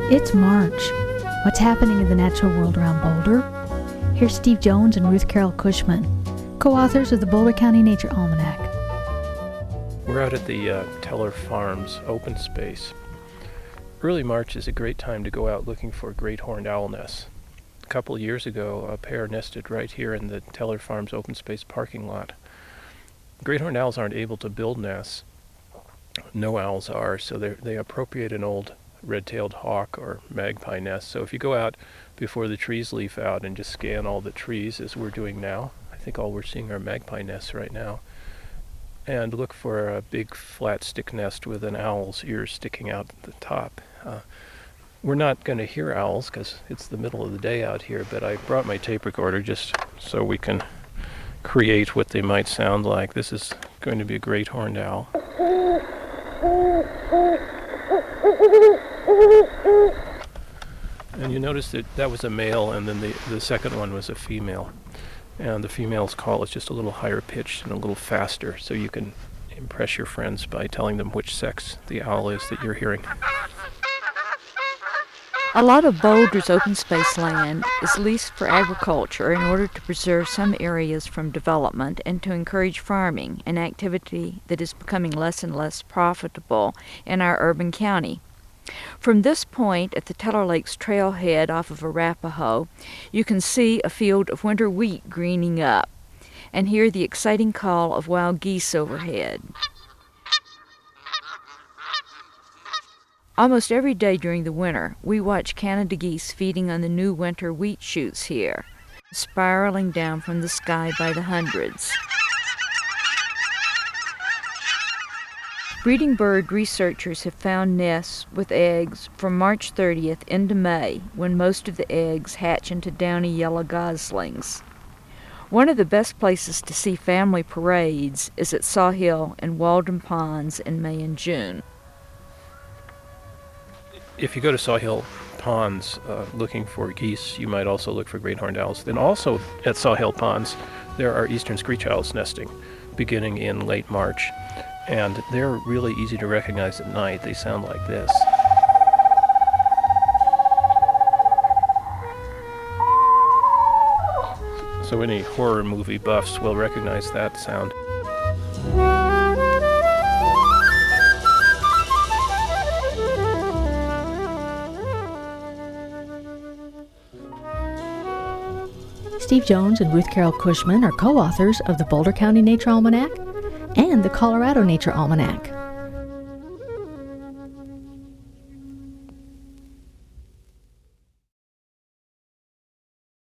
It's March. What's happening in the natural world around Boulder? Here's Steve Jones and Ruth Carol Cushman, co-authors of the Boulder County Nature Almanac. We're out at the Teller Farms open space. Early March is a great time to go out looking for great horned owl nests. A couple of years ago, a pair nested right here in the Teller Farms open space parking lot. Great horned owls aren't able to build nests. No owls are, so they appropriate an old red-tailed hawk or magpie nest. So if you go out before the trees leaf out and just scan all the trees as we're doing now, I think all we're seeing are magpie nests right now, and look for a big flat stick nest with an owl's ears sticking out at the top. We're not going to hear owls because it's the middle of the day out here, but I brought my tape recorder just so we can create what they might sound like. This is going to be a great horned owl. And you notice that was a male, and then the second one was a female. And the female's call is just a little higher pitched and a little faster, so you can impress your friends by telling them which sex the owl is that you're hearing. A lot of Boulder's open space land is leased for agriculture in order to preserve some areas from development and to encourage farming, an activity that is becoming less and less profitable in our urban county. From this point at the Teller Lakes trailhead off of Arapahoe, you can see a field of winter wheat greening up and hear the exciting call of wild geese overhead. Almost every day during the winter, we watch Canada geese feeding on the new winter wheat shoots here, spiraling down from the sky by the hundreds. Breeding bird researchers have found nests with eggs from March 30th into May, when most of the eggs hatch into downy yellow goslings. One of the best places to see family parades is at Sawhill and Walden Ponds in May and June. If you go to Sawhill Ponds looking for geese, you might also look for great horned owls. Then also at Sawhill Ponds, there are eastern screech owls nesting, beginning in late March. And they're really easy to recognize at night. They sound like this. So any horror movie buffs will recognize that sound. Steve Jones and Ruth Carol Cushman are co-authors of the Boulder County Nature Almanac and the Colorado Nature Almanac.